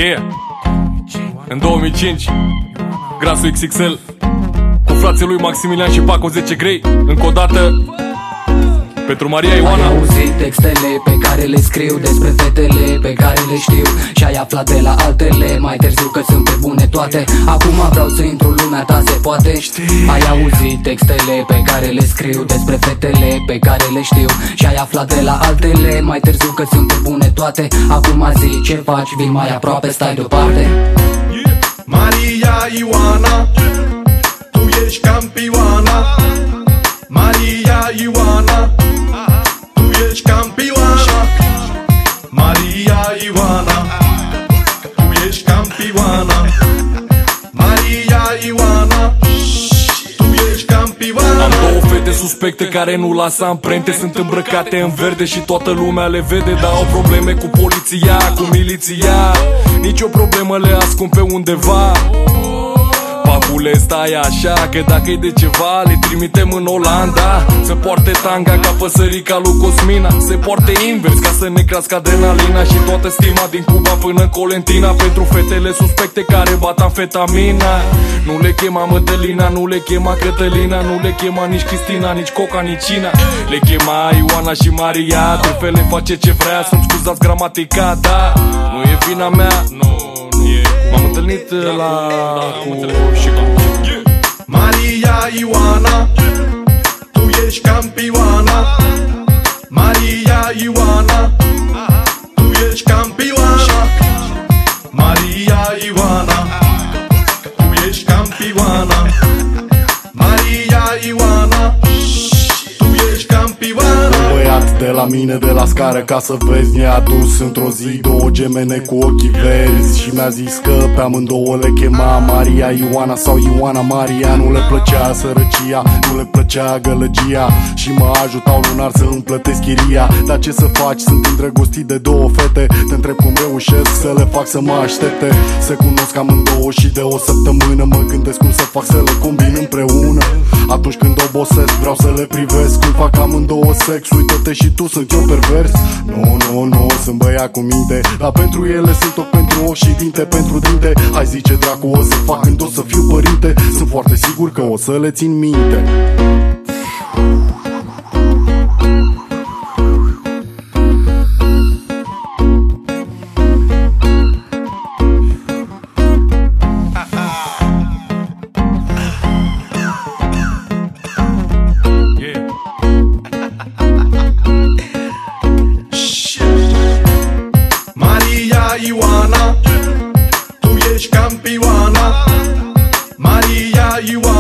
Yeah. În 2005 Grasul XXL cu frații lui Maximilian și Paco 10 Grey. Încă o dată pentru Maria Ioana. Ai auzit textele pe care le scriu despre fetele pe care le știu și ai aflat de la altele mai târziu că sunt pe bune toate. Acum vreau să intru în lumea ta, se poate? Ai auzit textele pe care le scriu despre fetele pe care le știu și ai aflat de la altele mai târziu că sunt pe bune toate. Acum zi ce faci, vii mai aproape, stai deoparte. Maria Ioana, tu ești campioana. Maria Ioana, tu ești campioana. Maria Ioana, tu ești campioana. Maria Ioana, tu ești campioana. Am două fete suspecte care nu lasă amprente. Sunt îmbrăcate în verde și toată lumea le vede. Dar au probleme cu poliția, cu miliția. Nici o problemă, le ascund pe undeva. Papule, stai așa, că dacă-i de ceva le trimitem în Olanda. Să poarte tanga ca păsărica lui Cosmina, se poarte invers ca să ne crească adrenalina și toată stima din Cuba până în Colentina. Pentru fetele suspecte care bat amfetamina. Nu le chema Mădălina, nu le chema Cătălina, nu le chema nici Cristina, nici Coca, nici Ina. Le chema Ioana și Maria. Trufele face ce vrea, să-mi scuzați gramatica, da. Nu e vina mea, nu. M-am întâlnit Maria Ioana, tu ești campioana. Maria Ioana, tu ești campioana. Maria Ioana, tu ești campioana. Maria Ioana, tu ești campioana. Băiat de la mine de la scară, ca să vezi, ne-a adus într-o zi două gemene cu ochii verzi și mi-a zis că pe amândouă le chema Maria Ioana sau Ioana Maria. Nu le plăcea sărăcia, nu le plăcea gălăgia și mă ajutau lunar să îmi plătesc chiria. Dar ce să faci, sunt îndrăgostit de două fete. Te întreb cum reușesc să le fac să mă aștepte. Să cunosc amândouă și de o săptămână mă gândesc cum să fac să le combin împreună. Atunci când obosesc vreau să le privesc cum fac amândouă sex. Uită-te și tu, sunt eu pervers? Nu, sunt băiat cu minte, dar pentru ele sunt ochi pentru ochi și dinte pentru dinte. Hai zice dracu o să fac când o să fiu părinte. Sunt foarte sigur că o să le țin minte. Maria Ioana, tu ești campioana. Maria Ioana.